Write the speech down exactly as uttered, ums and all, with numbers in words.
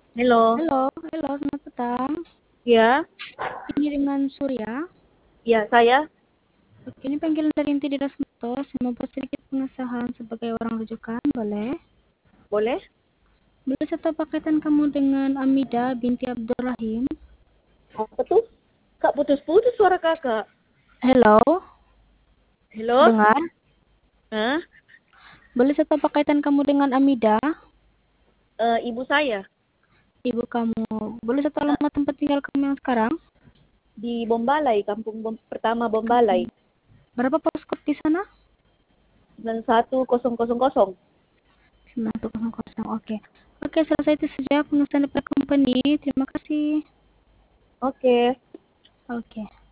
Halo, Halo, halo, selamat petang. ya, Ini dengan Surya. ya saya Oke, ini panggilan dari Inti Dinas Motor. Saya mau buat sedikit pengesahan sebagai orang rujukan, boleh? boleh. Boleh saya tahu pakaian kamu dengan Amida binti Abdurrahim? Apa tuh? Kak putus-putus suara kakak. Halo, Halo, dengar? Hah? Boleh saya tahu pakaian kamu dengan Amida, Eh, ibu saya ibu kamu? Boleh saya tahu eh, alamat tempat tinggal kamu yang sekarang? di Bombalai, kampung Bom, pertama Bombalai, Berapa postcode di sana? sembilan satu kosong kosong kosong. sembilan satu nol nol. Oke. Oke, selesai itu saja pengesahan dari company. Terima kasih. Oke. Oke.